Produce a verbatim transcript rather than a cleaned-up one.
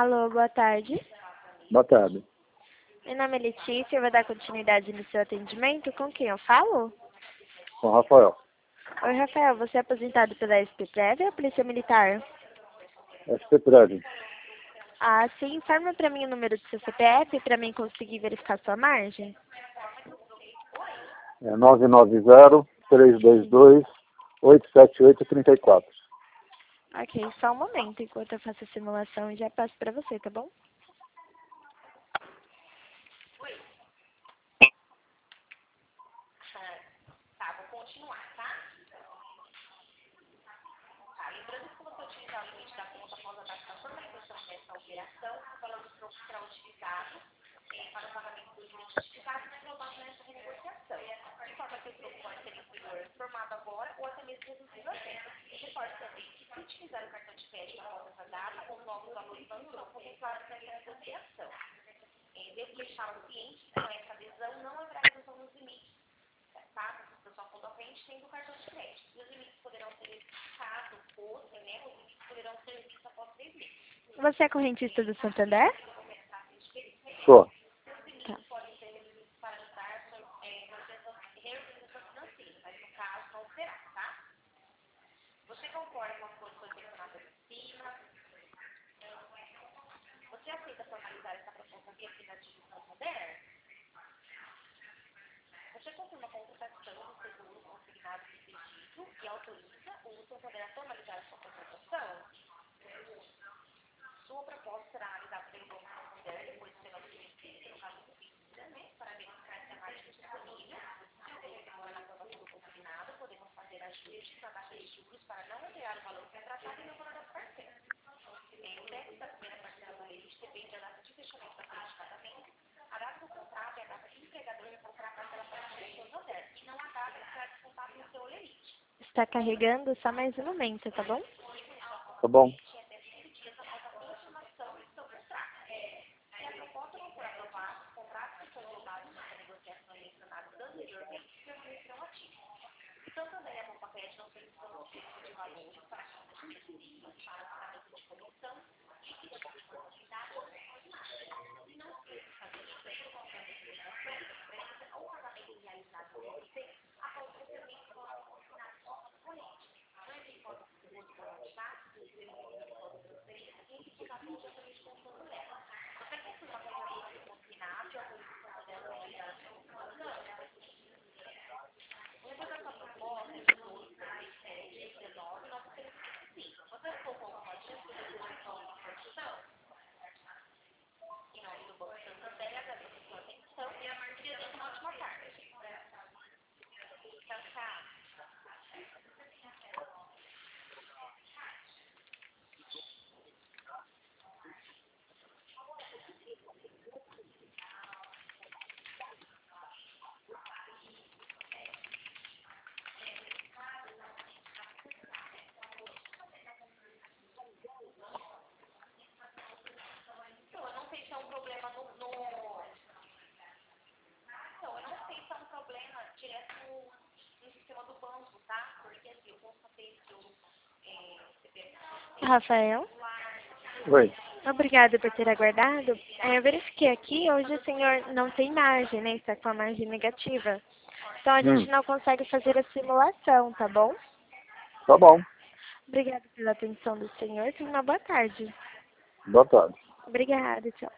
Alô, boa tarde. Boa tarde. Meu nome é Letícia, eu vou dar continuidade no seu atendimento. Com quem eu falo? Com o Rafael. Oi, Rafael, você é aposentado pela S P Prévia ou Polícia Militar? S P Prévio. Ah, sim. Informa para mim o número do seu C P F para mim conseguir verificar sua margem. É nove nove zero, três dois dois, oito sete oito, três quatro. Ok, só um momento enquanto eu faço a simulação e já passo para você, tá bom? Tá, vou continuar, tá? Tá, lembrando que você utilizar o limite da conta após a data da formalização dessa operação, o valor do troco será utilizado eh, para o pagamento do limite utilizado e aprovado nessa renegociação. De forma que o troco pode ser inferior formado agora ou até mesmo reduzido a zero. Você pode também, se utilizar o cartão de crédito após essa data, os novos valores não serão contemplados nessa negociação. Eh, devo deixar o cliente com essa adesão, não haverá redução nos limites. Tá? Da sua conta corrente tem do cartão de crédito. E os limites poderão ser, caso fossem, né? Os limites poderão ser vistos após três meses. Você é correntista do Santander? Sou. Os limites podem ser reduzidos para ajudar a é, reorganização financeira, mas no caso não será, tá? Você concorda com as condições mencionadas acima? Você aceita formalizar essa proposta via aplicativo Santander? Você confirma a contratação do seguro consignado de pedido e autoriza o Santander a formalizar a sua contratação? Sua proposta será analisada pelo Banco Santander depois de ser oferecida no caso de dúvida, né? Para verificar se a margem disponível. Se o vencedor na aprovação do consignado, podemos fazer ajustes na taxa de juros para não alterar o valor contratado e o valor das parcelas. É, o décimo da primeira parcela do limite depende da data de fechamento da folha de pagamento. A data do contrato é a data que o empregador encontrar a parcela para o Santander e não a data que será descontado no seu olerite. Está carregando só mais um momento, tá bom? Tá bom. Até vinte dias após a consumação do seu contrato. Se a proposta não for aprovada, os contratos que foram usados nessa negociação mencionadas anteriormente permanecerão ativos. O Santander é bom papel não solicitando o tipo de valores para a conta de recebíveis, para o pagamento de comissão, liquidação de formalidade ou ordinária. Se não for fazer emprego, qualquer determinação, empresa ou pagamento realizado por você, após o recebimento do valor consignado de conta corrente. Não existe hipótese de depósito automático, transferência, identificação de autorismo quando leva. Você confirma que a autorização consignada e a autorização dela realizar a sua operação? Lembra da sua proposta de dois, dez, dezenove, novecentos e cinco. Você colocou alguma chance de resolução da produção? Em nome do Banco Santander, agradeço a sua atenção e a desejo uma ótima tarde. Tchau, tchau. Então, eu não sei se é um problema no, no... Então, eu não sei se é um problema direto no, no sistema do banco, tá? Porque assim, eu constatei que o é, C P F Rafael? Oi. Obrigada por ter aguardado. É, eu verifiquei aqui, hoje o senhor não tem margem, né? Está com a margem negativa. Então a gente Hum. não consegue fazer a simulação, tá bom? Tá bom. Obrigada pela atenção do senhor. Tenha uma boa tarde. Boa tarde. Obrigada, tchau.